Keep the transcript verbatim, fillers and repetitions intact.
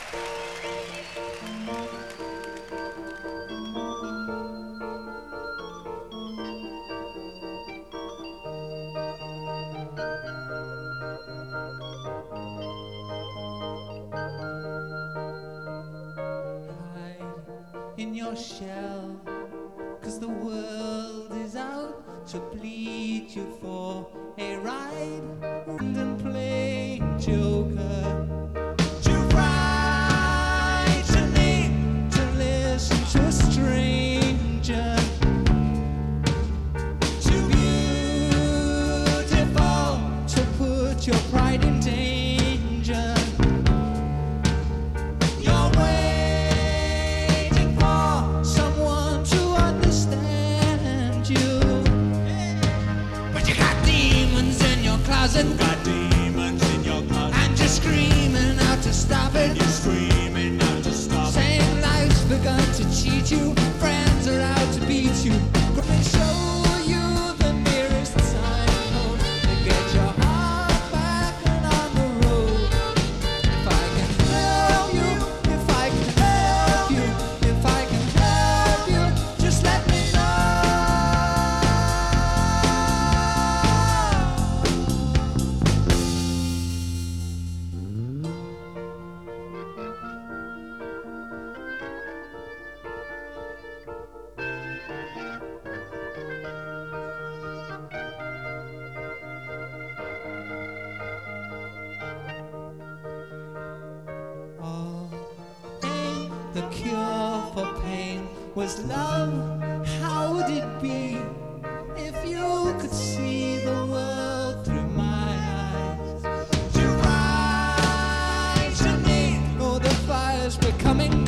In your shell, 'cause the world is out to plead you for a ride, and play joker. Too frightening to listen to a stranger, too beautiful to put your pride in danger. You're waiting for someone to understand you, but you got demons in your closet. Got demons in your closet. And you're screaming out to stop it. You're screaming out to stop. Saying life's begun to cheat you. Friends are out to beat you. Gonna show you the nearest signpost to get your heart back and on the road. If I can help you, if I can help you, if I can help you, just let me know. Oh, ain't the cure for pain was love? How would it be if you could see the world through my eyes? To rise and need, oh, the fire's becoming